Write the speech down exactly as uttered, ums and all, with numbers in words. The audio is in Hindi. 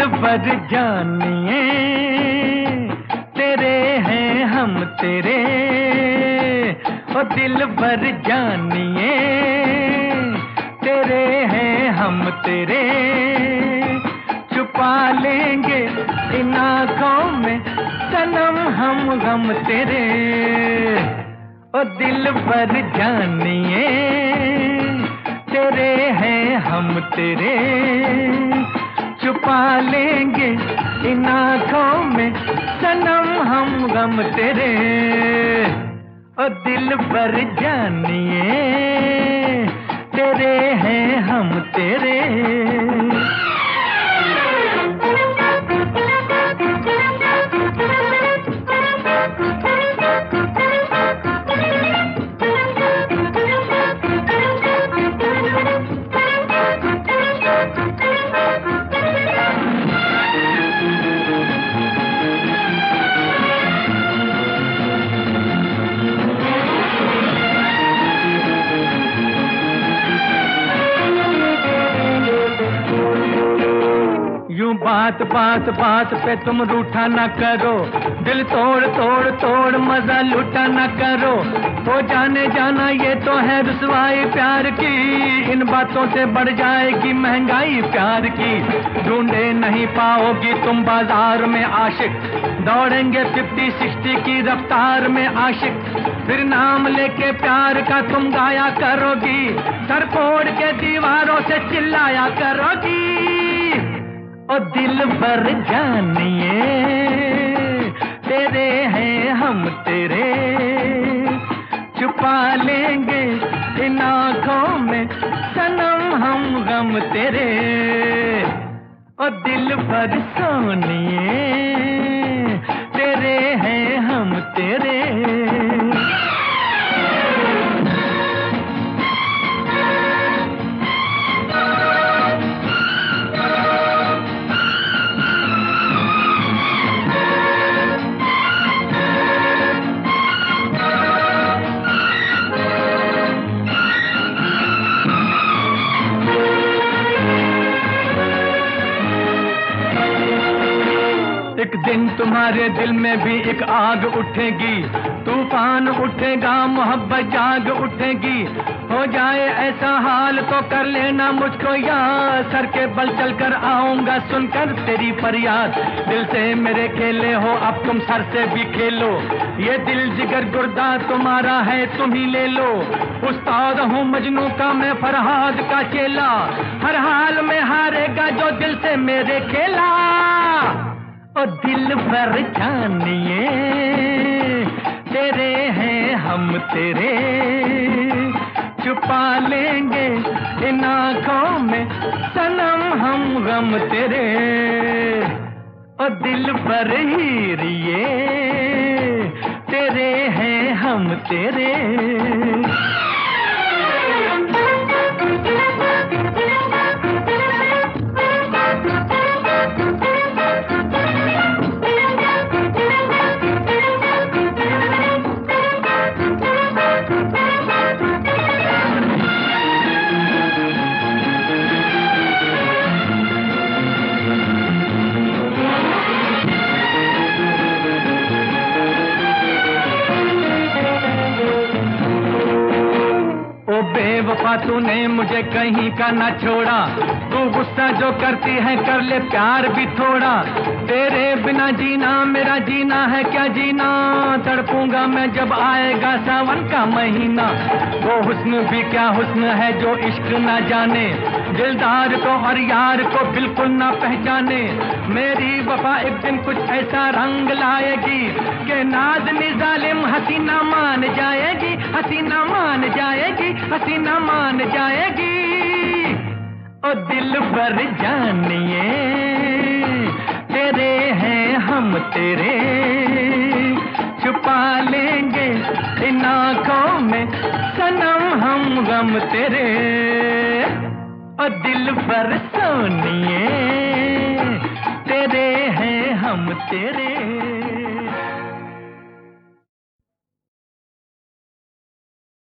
दिलबर जानिए, तेरे हैं हम तेरे। ओ दिलबर जानिए, तेरे हैं हम तेरे। छुपा लेंगे इन आँखों में सनम हम गम तेरे। ओ दिलबर जानिए, तेरे हैं हम तेरे। छुपा लेंगे इन आँखों में सनम हम गम तेरे। ओ दिलबर जानिए, तेरे हैं हम तेरे। यूं बात बात बात पे तुम रूठा न करो, दिल तोड़ तोड़ तोड़ मजा लूटा न करो। हो जाने जाना ये तो है रुसवाई प्यार की, इन बातों से बढ़ जाएगी महंगाई प्यार की। ढूंढे नहीं पाओगी तुम बाजार में आशिक, दौड़ेंगे फिफ्टी सिक्सटी की रफ्तार में आशिक। फिर नाम लेके प्यार का तुम गाया करोगी, सर फोड़ के दीवारों से चिल्लाया करोगी। ओ दिलबर जानिए, तेरे हैं हम तेरे। छुपा लेंगे इन आँखों में सनम हम गम तेरे। ओ दिलबर सोनिए, तेरे हैं हम तेरे। एक दिन तुम्हारे दिल में भी एक आग उठेगी, तूफान उठेगा मोहब्बत जाग उठेगी। हो जाए ऐसा हाल तो कर लेना मुझको याद, सर के बल चल कर आऊंगा सुनकर तेरी फरियाद। दिल से मेरे खेले हो अब तुम सर से भी खेलो, ये दिल जिगर गुर्दा तुम्हारा है तुम ही ले लो। उस्ताद हूँ मजनू का मैं फरहाद का चेला, हर हाल में हारेगा जो दिल से मेरे खेला। ओ दिलबर जानिए, तेरे हैं हम तेरे। छुपा लेंगे इन आँखों में सनम हम गम तेरे। ओ दिलबर हीरिए, तेरे हैं हम तेरे। बेवफा तूने मुझे कहीं का ना छोड़ा, तू गुस्सा जो करती है कर ले प्यार भी थोड़ा। तेरे बिना जीना मेरा जीना है क्या जीना, तड़पूंगा मैं जब आएगा सावन का महीना। वो हुस्न भी क्या हुस्न है जो इश्क ना जाने, दिलदार को और यार को बिल्कुल ना पहचाने। मेरी वफा एक दिन कुछ ऐसा रंग लाएगी कि नाज़नी जालिम हसीना मान जाएगी, हसीना मान जाएगी, हसीना मान जाएगी। ओ दिलबर जानिए, तेरे हैं हम तेरे। छुपा लेंगे इन आँखों में सनम हम गम तेरे। ओ दिलबर सोनिए, तेरे हैं हम तेरे।